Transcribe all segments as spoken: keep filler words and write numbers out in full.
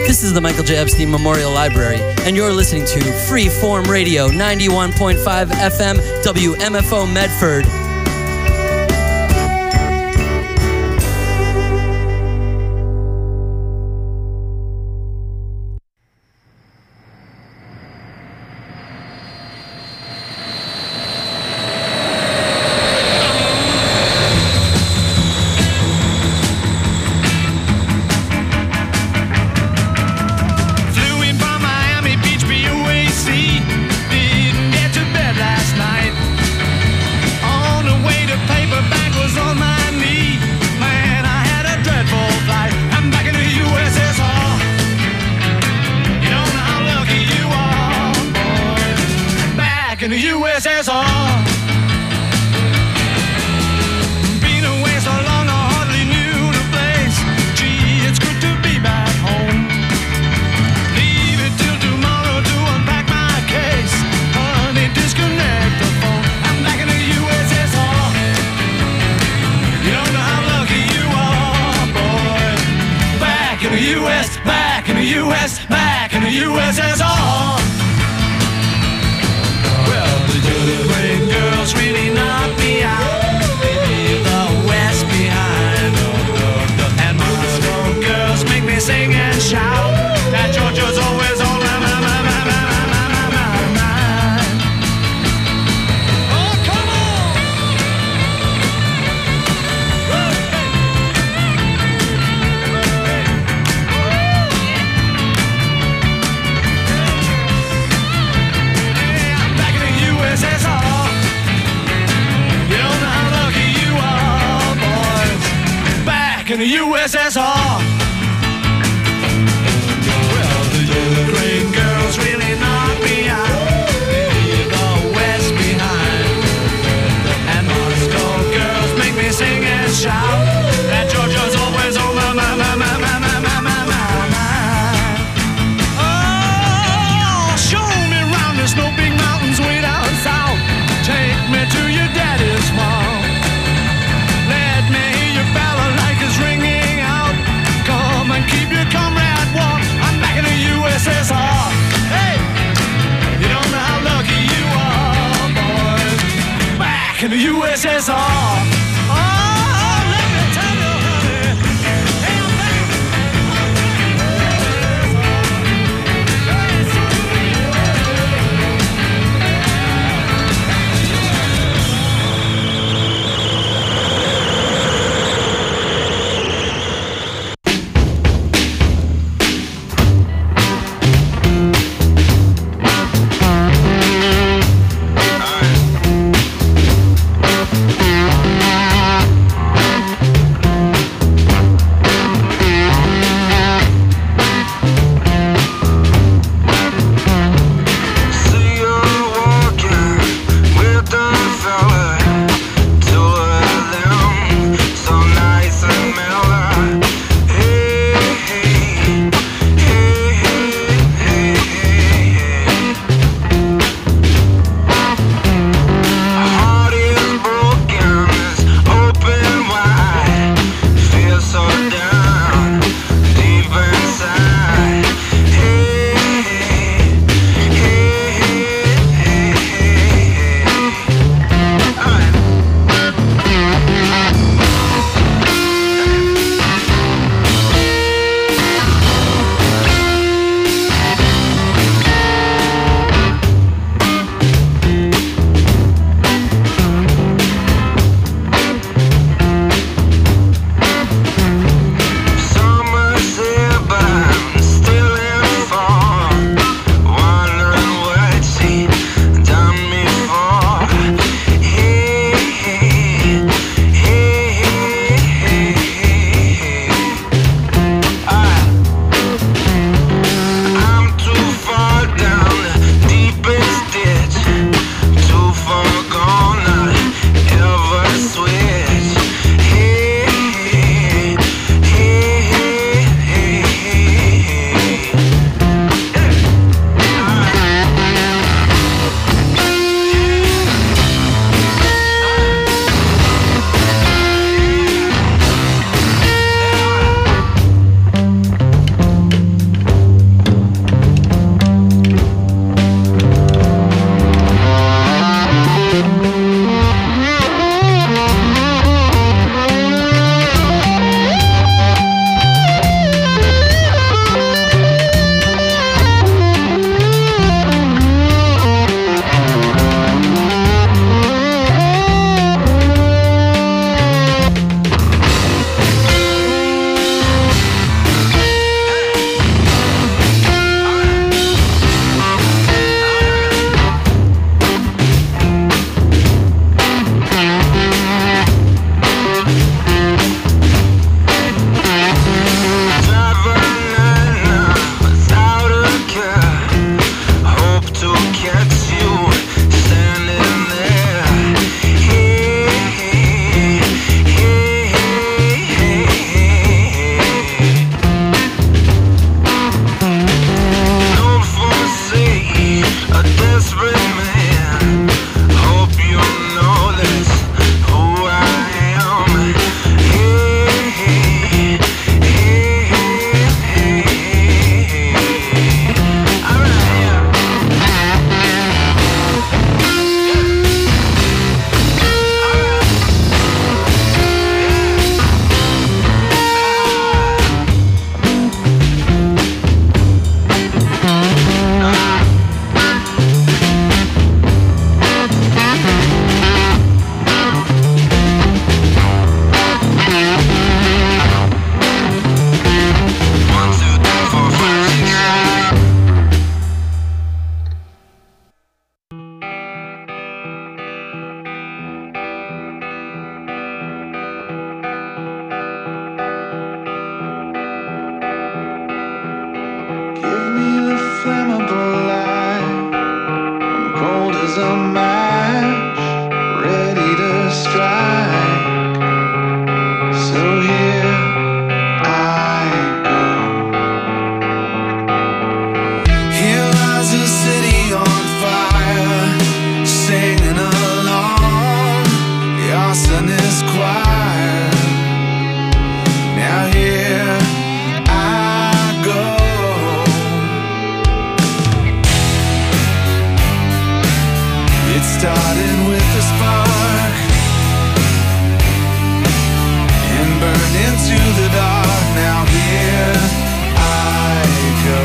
This is the Michael J. Epstein Memorial Library, and you're listening to Freeform Radio, ninety-one point five F M, W M F O Medford. In the U S S R. Well, the Ukraine girls really knock me out. They leave the West behind. And Moscow girls make me sing and shout. That Georgia's always on my, my, my, my, my, my, my, my, my, my. Oh, show me round the snow big mountains way down south. Take me to your daddy's farm. Let me hear your balalaikas ringing out. Come and keep your comrade warm. I'm back in the U S S R. Hey, you don't know how lucky you are, boys. Back in the U S S R. Oh, let me into the dark. Now here I go.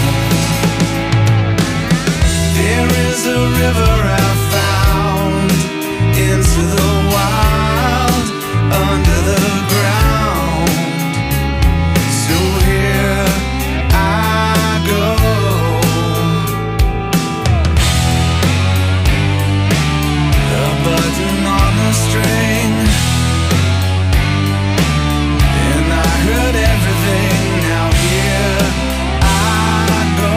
There is a river I found into the wild, under the ground. So here I go. A button on the string, and I heard everything. Now here I go.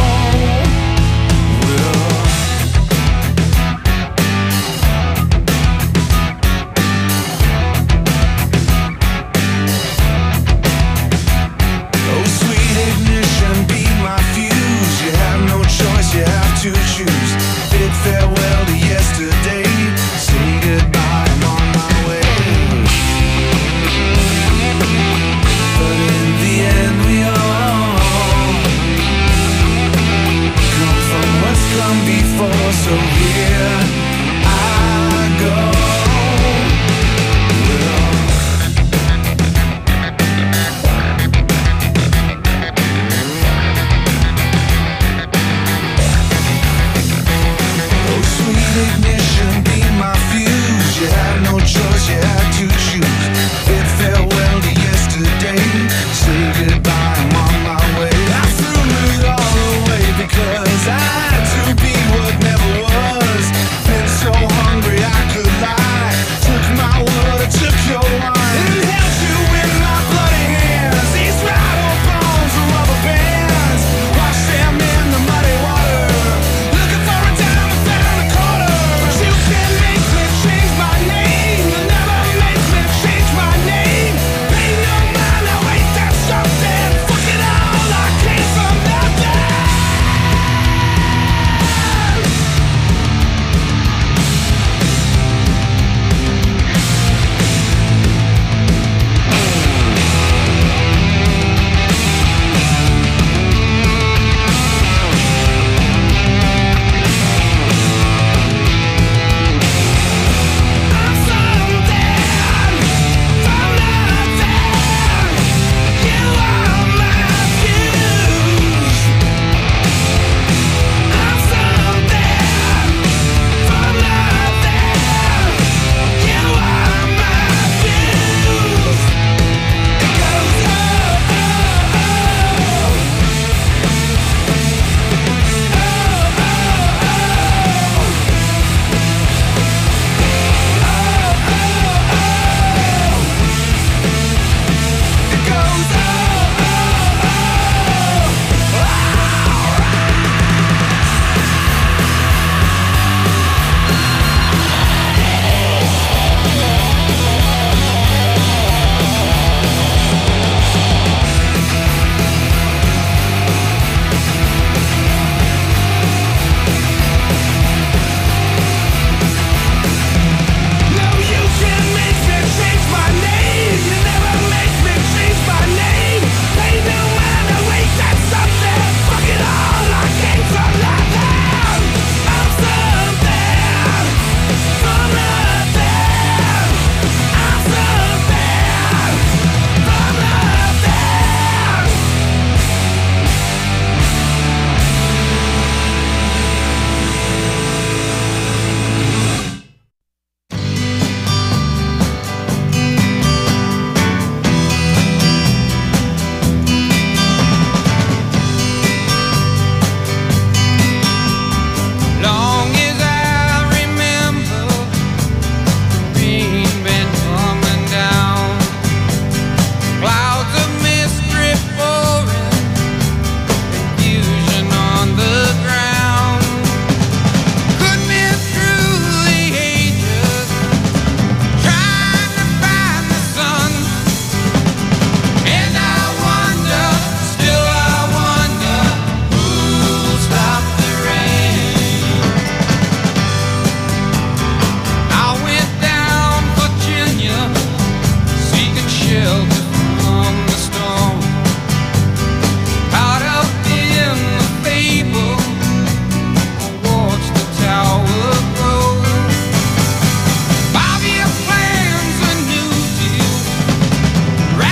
Oh, sweet ignition, be my fuse. You have no choice, you have to choose. Bid farewell to yesterday. Say goodbye, I'm on my way. But in the end we all come from what's come before. So here I go. Oh, sweet ignition, be my fuse. You had no choice, you had to choose. Bid farewell to yesterday. Say goodbye, I'm on my way. I threw it all away because I had to be what never was. Been so hungry I could lie. Took my word, I took your wine, and held you in my bloody hands. These rattle bones are rubber bands. Wash them in the muddy water. Looking for a dime, I found a quarter. But you can make me change my name. You'll never make me change my name. Pay no mind, I wait, that's something. Fuck it all, I came from nothing. I'm something from nothing. You are my fuse. I'm something from nothing. You are my fuse. It goes oh, oh, oh. It goes oh, no, you can make me change my name. You never make me change my name. Pay no mind, I wait, that's something. Fuck it all, I came from nothing. I'm something from nothing. I'm something from nothing. Long as I remember, rain been coming down, clouds of mist drip pouring, confusion on the ground. Could be through the ages, trying to find the sun, and I wonder, still I wonder, who'll stop the rain. I went down Virginia, seeking shelter from the storm. Caught up in the fable, I watched the tower grow. Five-year plans, a new deal,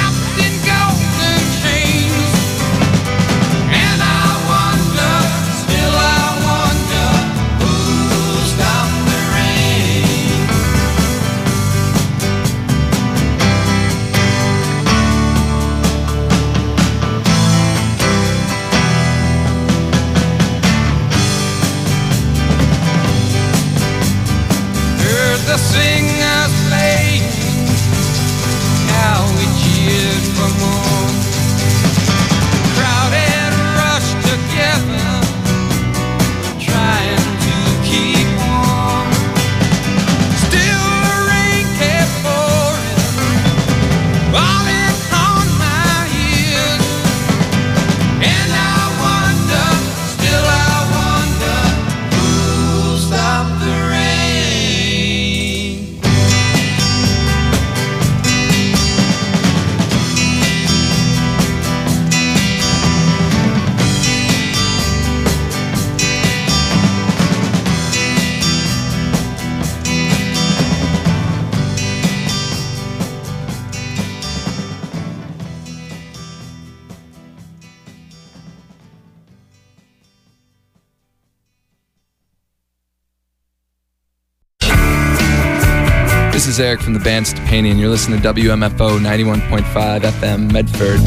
This is Eric from the band Stepani, and you're listening to W M F O ninety-one point five F M Medford.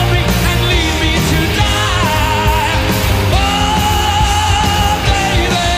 Baby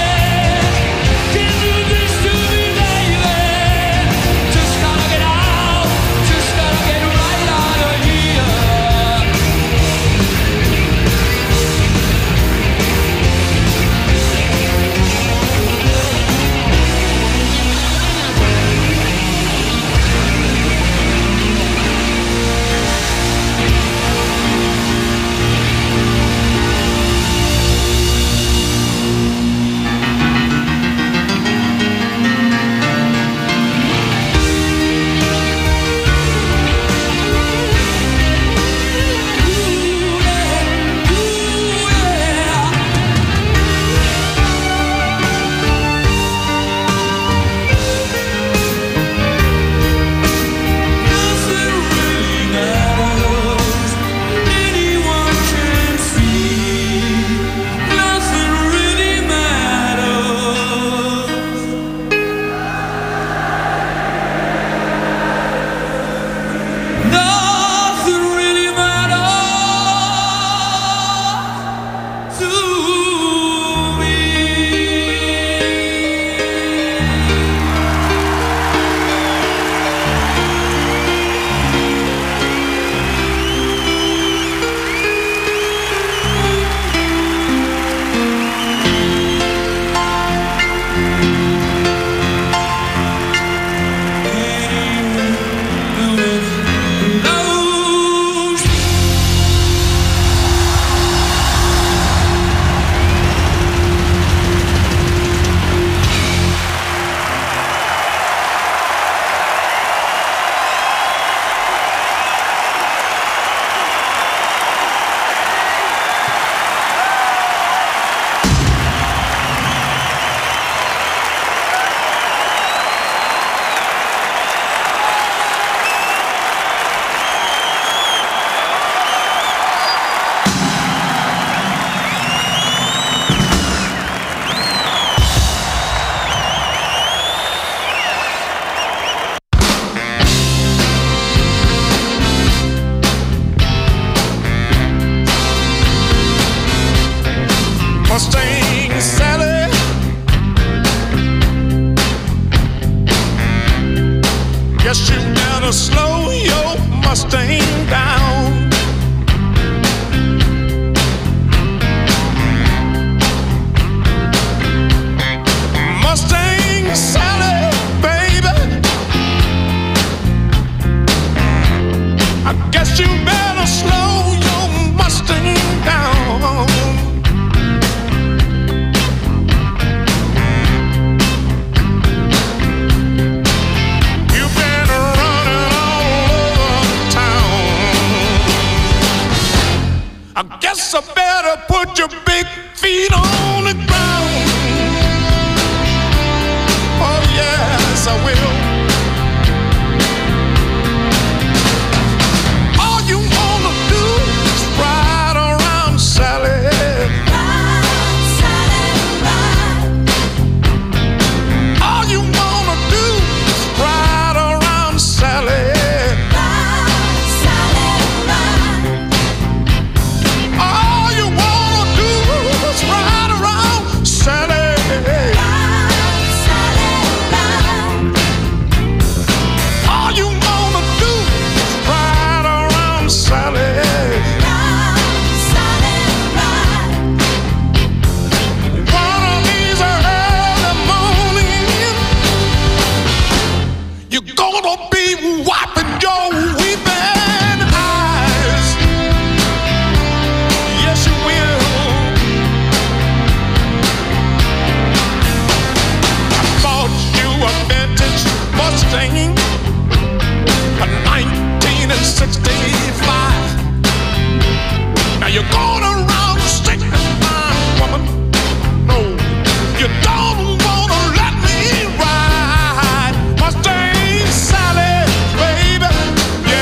Guess you better slow your Mustang down. Mustang Sally, baby, I guess you better slow your Mustang down. You've been running all over town. I guess I better put your big feet on the ground. Oh yes, I will. All you wanna do is ride around, Sally. Ride, Sally, ride. All you wanna do is ride around, Sally. Ride, Sally, ride. All you wanna do is ride around, Sally. Ride, Sally, ride. All you wanna do is ride around, Sally. Ride, Sally, ride. One of these early mornings, you're gonna be wiping your weeping eyes. Yes, you will. I bought you a vintage Mustang, a nineteen sixty-five. Now you're going around sixty-nine, woman. No, you don't wanna let me ride. Mustang Sally, baby,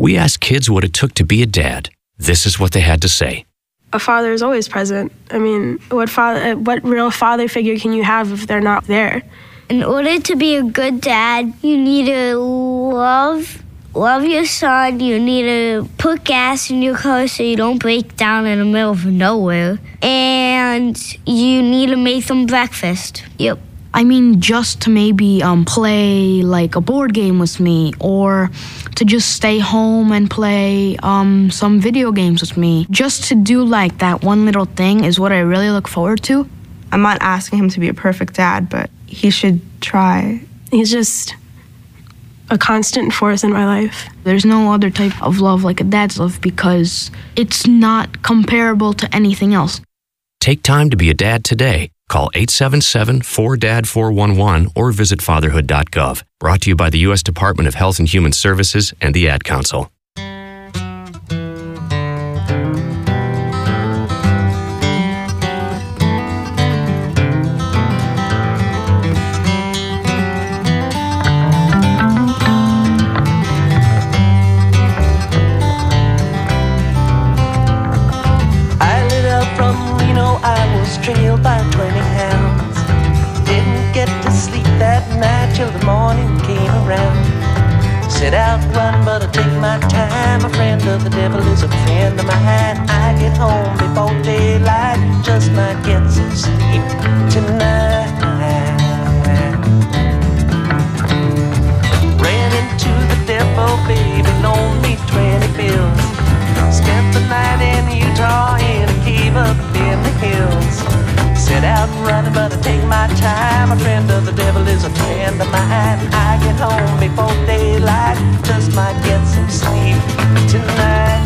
We asked kids what it took to be a dad. This is what they had to say. A father is always present. I mean, what father, what real father figure can you have if they're not there? In order to be a good dad, you need to love love your son. You need to put gas in your car so you don't break down in the middle of nowhere. And you need to make them breakfast. Yep. I mean, just to maybe um, play like a board game with me, or to just stay home and play um, some video games with me. Just to do like that one little thing is what I really look forward to. I'm not asking him to be a perfect dad, but he should try. He's just a constant force in my life. There's no other type of love like a dad's love because it's not comparable to anything else. Take time to be a dad today. Call eight seven seven, four D A D, four one one or visit fatherhood dot gov. Brought to you by the U S Department of Health and Human Services and the Ad Council. Trailed by twenty hounds. Didn't get to sleep that night till the morning came around. Set out running, but I take my time. A friend of the devil is a friend of mine. I get home before daylight, just might get some sleep tonight. Ran into the devil, baby, loaned me twenty bills. Spent the night in Utah in a cave up in the hills. Set out running, but I take my time. A friend of the devil is a friend of mine. I get home before daylight, just might get some sleep tonight.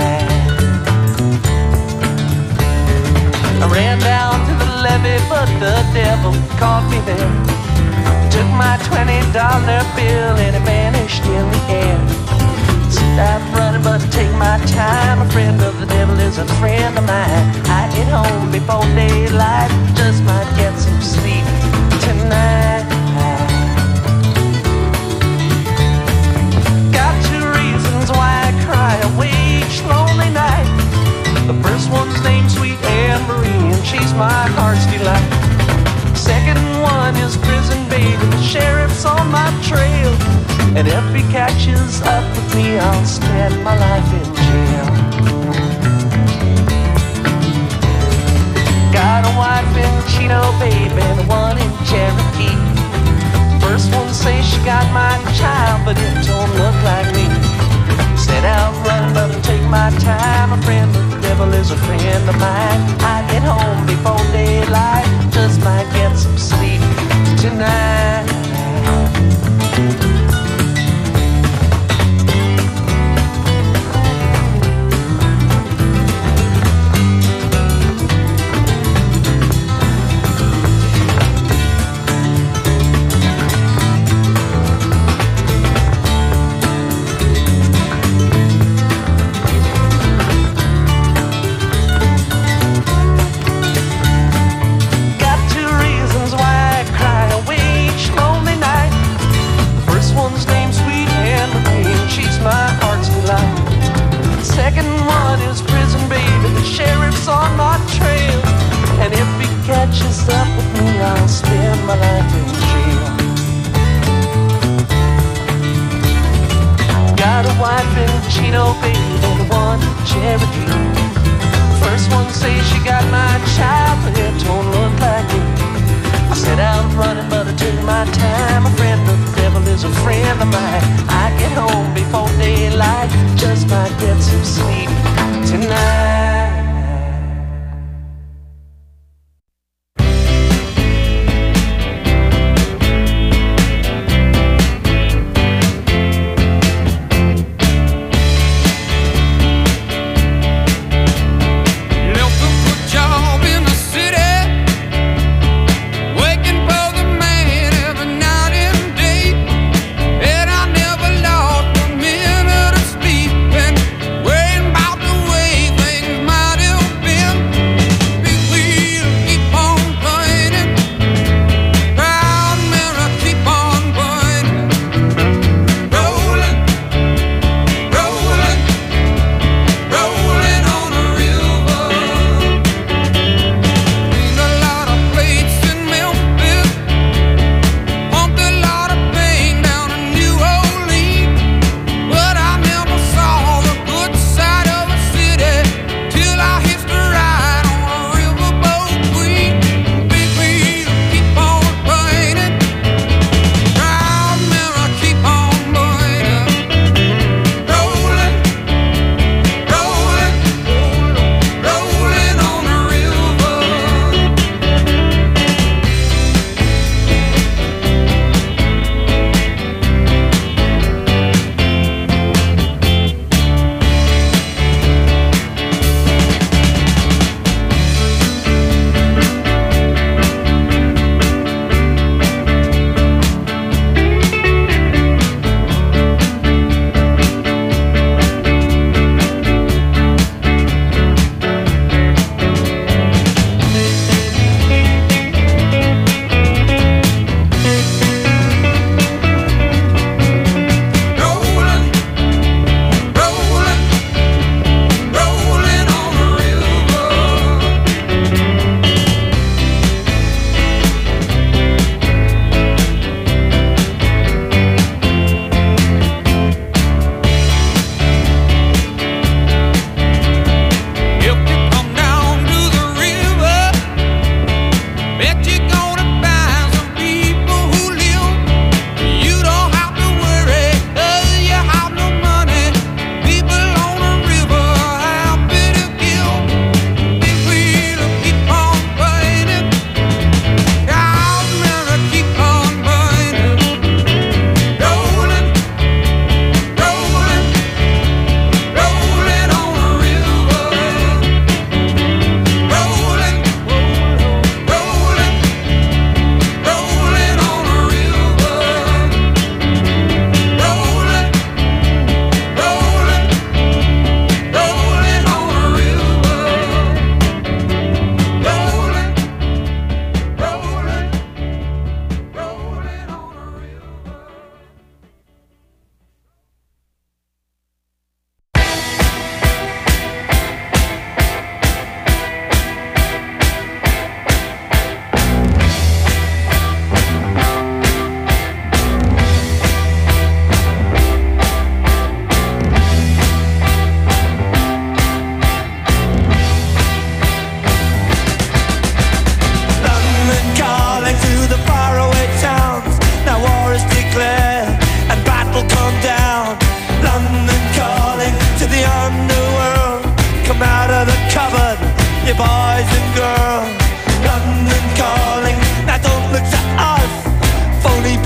I ran down to the levee, but the devil caught me there. Took my twenty dollar bill and it vanished in the air. I'm running, but I take my time. A friend of the devil is a friend of mine. I get home before daylight, just might get some sleep tonight. Got two reasons why I cry awake each lonely night. The first one's named Sweet Anne Marie, and she's my heart's delight. Second one is prison baby, the sheriff's on my trail. And if he catches up with me, I'll spend my life in jail. Got a wife in Chino, baby, and one in Cherokee. First one says she got my child, but it don't look like me. Set out running, but I take my time. A friend of the devil is a friend of mine. I get home before daylight, just might get some sleep tonight. Catches up with me, I'll spend my life in jail. Got a wife in Chino, baby, and one in Cherokee. First one says she got my child, but it don't look like it. I set out running, but I took my time. A friend of the devil is a friend of mine. I get home before daylight, just might get some sleep tonight. Waiting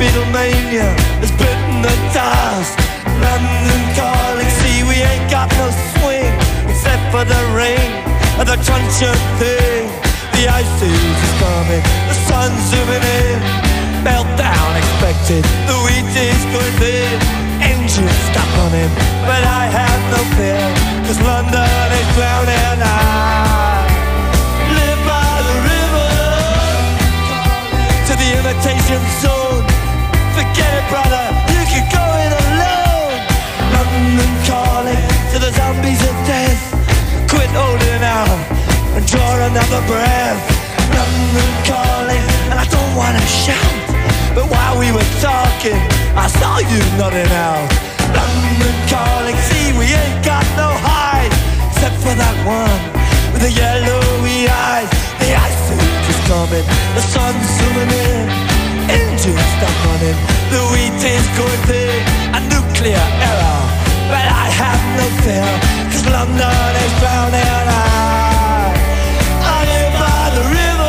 Beatlemania has bitten the dust. London calling, see we ain't got no swing except for the rain and the crunch of thing. The ice age is coming, the sun's zooming in. Meltdown expected, the wheat is going thin. Engines stop running, but I have no fear, cause London is drowning. I live by the river to the imitation zone. Forget it, brother, you can go it alone. London calling to the zombies of death. Quit holding out and draw another breath. London calling, and I don't wanna shout, but while we were talking, I saw you nodding out. London calling, see we ain't got no hide, except for that one with the yellowy eyes. The ice age is coming, the sun's zooming in. Engines stop running, the wheat is going thin. A nuclear error, but I have no fear, cause London is drowning. I, I live by the river.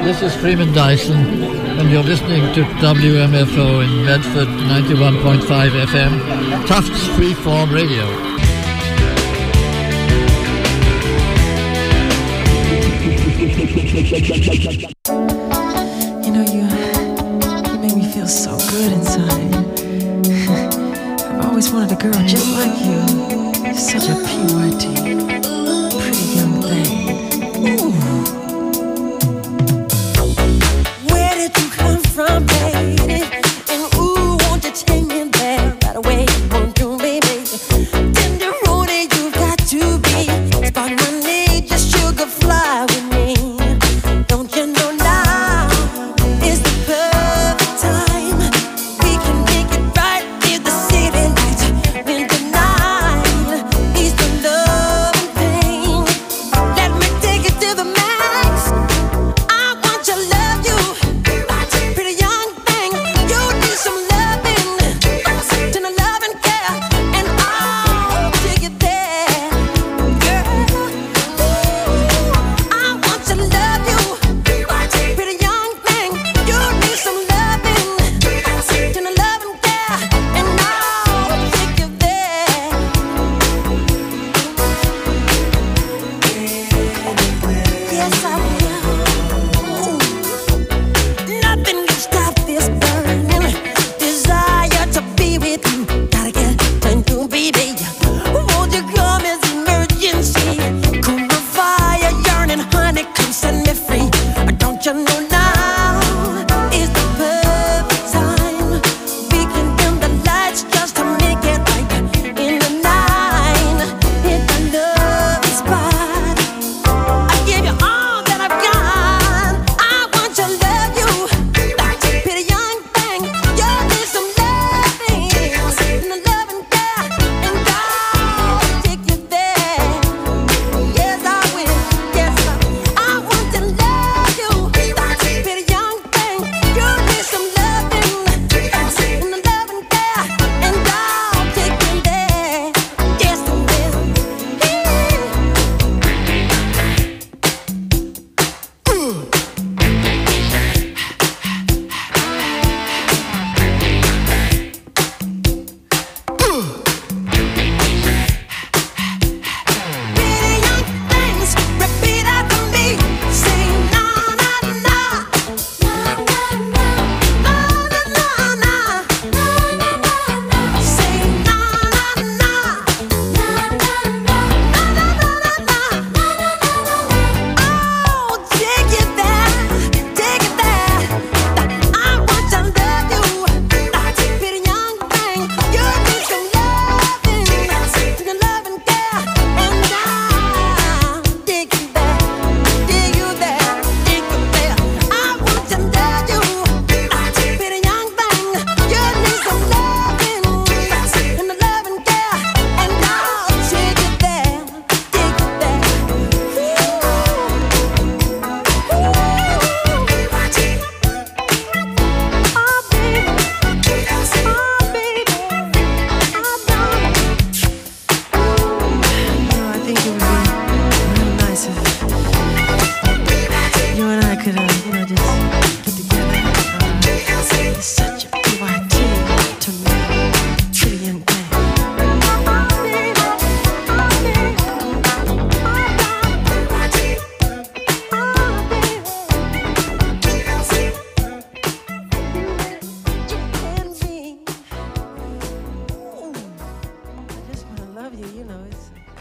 This is Freeman Dyson, and you're listening to W M F O in Medford, ninety-one point five F M, Tufts Freeform Radio. You know, you, you make me feel so good inside. I've always wanted a girl just like you. You're such a P Y T, pretty young thing. Ooh. Where did you come from, baby? And ooh, won't you take me there right away? Won't you, baby? Tender roadie, you've got to be. Spot my need, just sugar fly with me. Don't you know now is the perfect time? We can make it right if the city lights when the night is the love and pain. Let me take it to the max. I want to love you, pretty young thing. You need some loving, tender love and care, and I'll take it there, girl. Ooh, I want to love you, pretty young thing. You need some loving, tender love and care, and I'll take you there. Yes, I will. Nothing can stop this burning desire to be with you. Gotta get to you, baby. Won't you come as emergency? Cool the fire, yearning, honey, come set me free. Don't you know now is the perfect time? We can dim the lights just to make it right in the night. Hit the love spot. I give you all that I've got. I want to love you, pretty young thing. You need some loving, and the love and care, and I'll take you there. Yes, I will. Yes, I will. I want to love you, pretty young thing. You need some loving, and the love and care, and I'll take you there. Yes, I will. Pretty young things, repeat after me. Say na na na, na na na, na na na, na na na. Say na na na, na na na, na na na, na na na. Oh, take it there, take it there. I want to love you, pretty young thing. You need some loving, some love and care, and I'll dig you there, dig you there, dig you there. I want to love you, pretty young thing. You need some loving, and the love and care, and I'll take you there, dig you there. I think it would be real nice if you and I could, uh, you know, just get together. Uh, it's such a P Y T to me, pretty young thing. I just want to love you, you know. It's.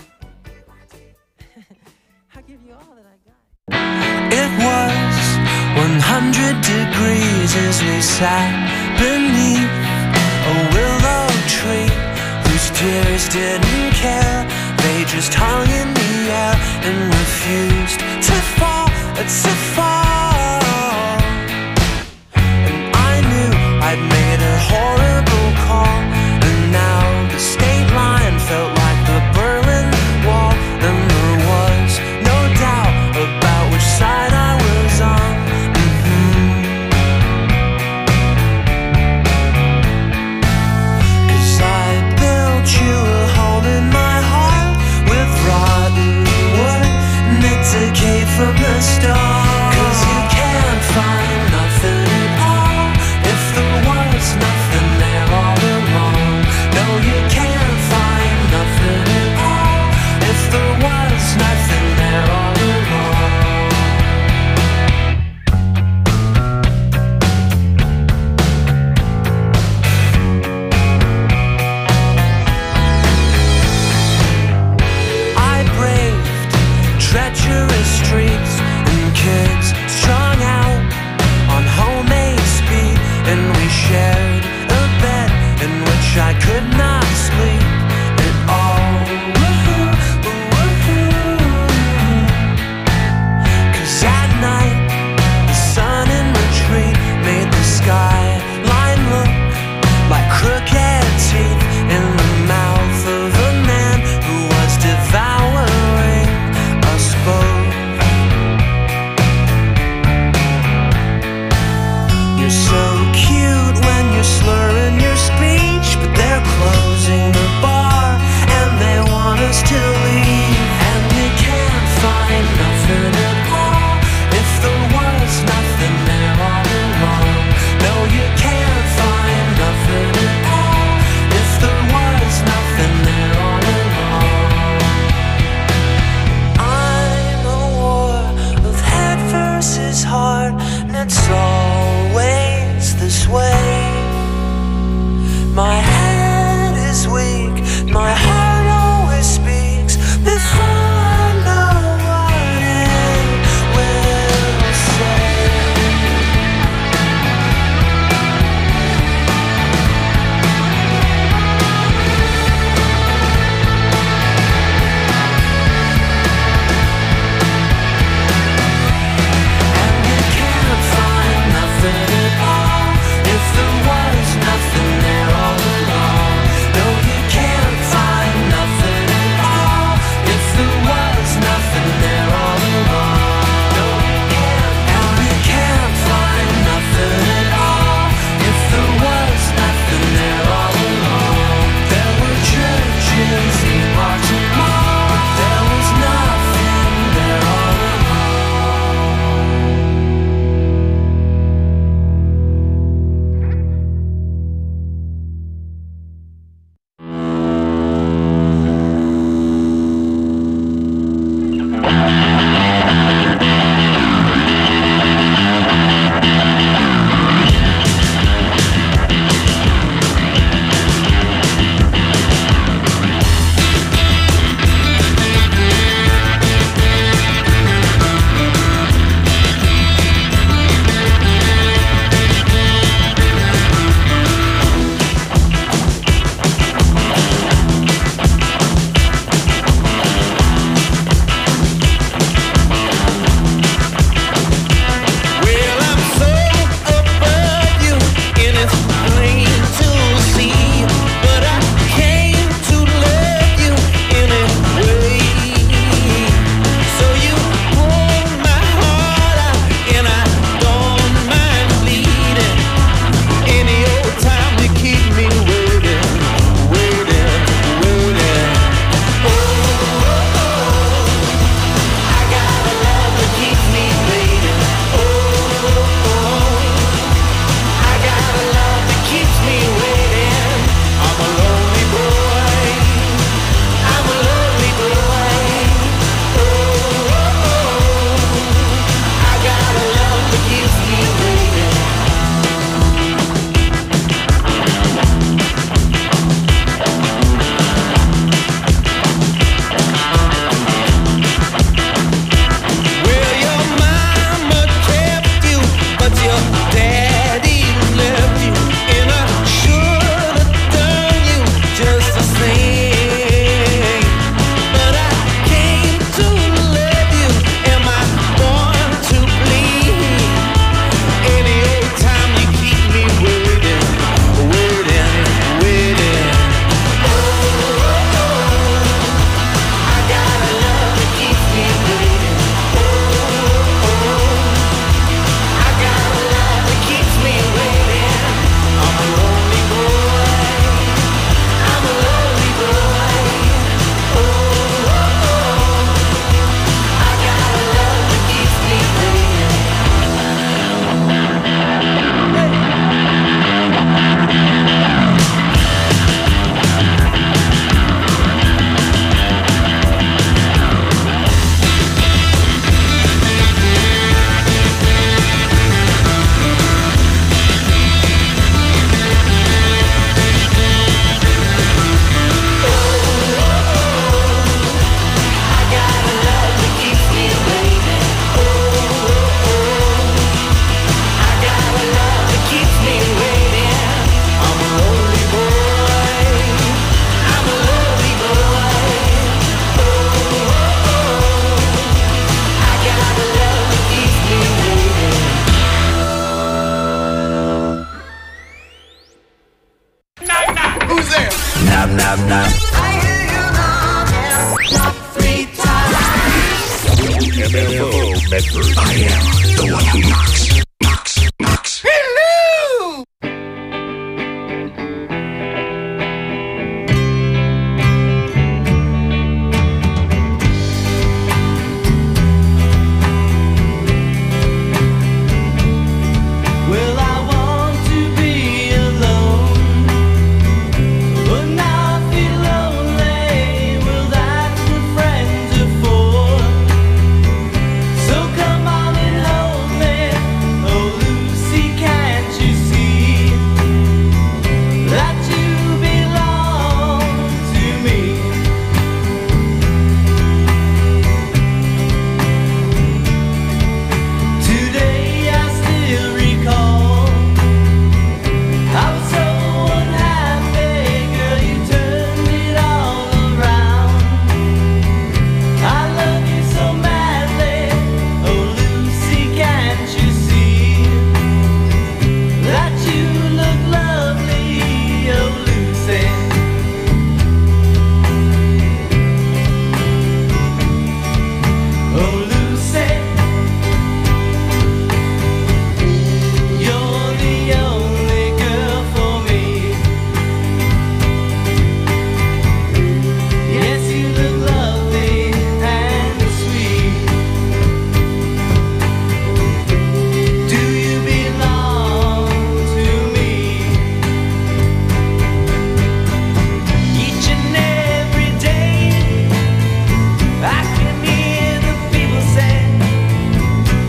I'll give you all that I got. It was one hundred degrees as we sat beneath a willow tree whose tears didn't care. They just hung in the air and refused to fall, to fall. And I knew I'd made a horrible call, and now the state line felt like the Berlin Wall, and there was no doubt about which side I was on. Mhm. 'Cause I built you a home in my heart with rotten wood, meant to decay from the start. 'Cause you can't Medford. I am